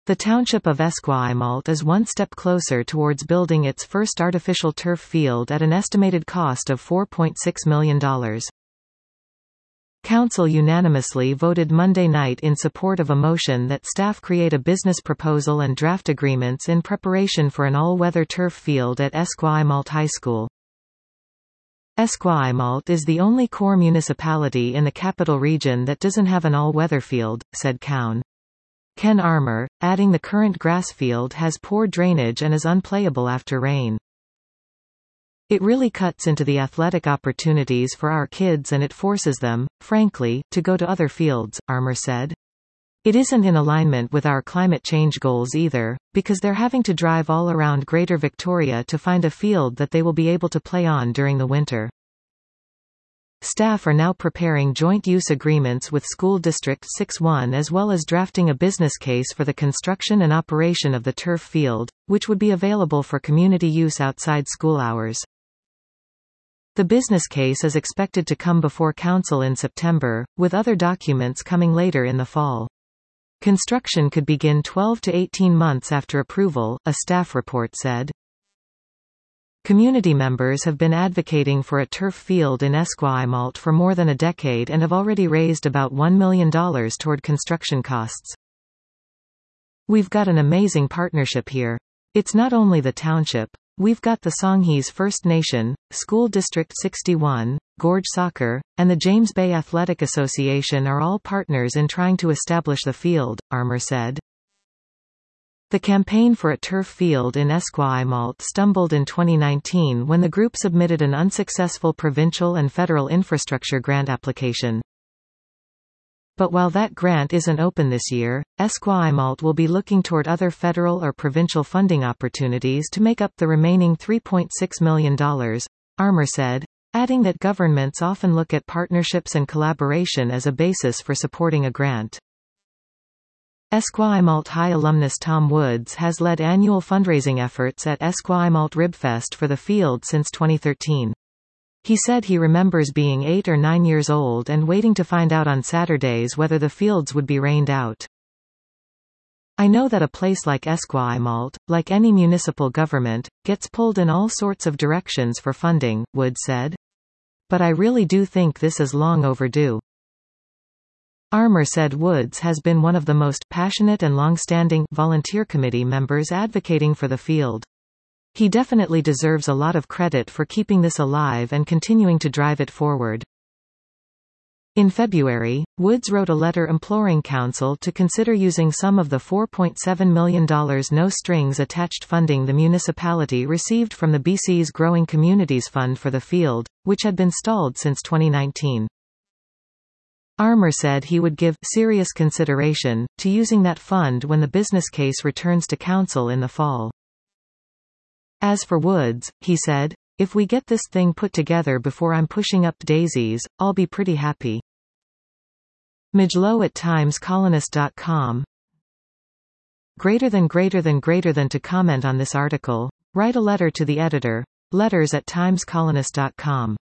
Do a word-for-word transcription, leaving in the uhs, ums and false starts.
The township of Esquimalt is one step closer towards building its first artificial turf field at an estimated cost of four point six million dollars. Council unanimously voted Monday night in support of a motion that staff create a business proposal and draft agreements in preparation for an all-weather turf field at Esquimalt High School. Esquimalt is the only core municipality in the capital region that doesn't have an all-weather field, said Coun. Ken Armour, adding the current grass field has poor drainage and is unplayable after rain. It really cuts into the athletic opportunities for our kids and it forces them, frankly, to go to other fields, Armour said. It isn't in alignment with our climate change goals either, because they're having to drive all around Greater Victoria to find a field that they will be able to play on during the winter. Staff are now preparing joint use agreements with School District six one as well as drafting a business case for the construction and operation of the turf field, which would be available for community use outside school hours. The business case is expected to come before Council in September, with other documents coming later in the fall. Construction could begin twelve to eighteen months after approval, a staff report said. Community members have been advocating for a turf field in Esquimalt for more than a decade and have already raised about one million dollars toward construction costs. We've got an amazing partnership here. It's not only the township. We've got the Songhees First Nation, School District sixty-one, Gorge Soccer, and the James Bay Athletic Association are all partners in trying to establish the field, Armour said. The campaign for a turf field in Esquimalt stumbled in twenty nineteen when the group submitted an unsuccessful provincial and federal infrastructure grant application. But while that grant isn't open this year, Esquimalt will be looking toward other federal or provincial funding opportunities to make up the remaining three point six million dollars, Armour said, adding that governments often look at partnerships and collaboration as a basis for supporting a grant. Esquimalt High alumnus Tom Woods has led annual fundraising efforts at Esquimalt Ribfest for the field since twenty thirteen. He said he remembers being eight or nine years old and waiting to find out on Saturdays whether the fields would be rained out. I know that a place like Esquimalt, like any municipal government, gets pulled in all sorts of directions for funding, Woods said. But I really do think this is long overdue. Armour said Woods has been one of the most passionate and long-standing volunteer committee members advocating for the field. He definitely deserves a lot of credit for keeping this alive and continuing to drive it forward. In February, Woods wrote a letter imploring Council to consider using some of the four point seven million dollars no-strings-attached funding the municipality received from the B C's Growing Communities Fund for the field, which had been stalled since twenty nineteen. Armour said he would give serious consideration to using that fund when the business case returns to Council in the fall. As for Woods, he said, if we get this thing put together before I'm pushing up daisies, I'll be pretty happy. Majlow at times colonist dot com. Greater than greater than greater than to comment on this article, write a letter to the editor, letters at times colonist dot com.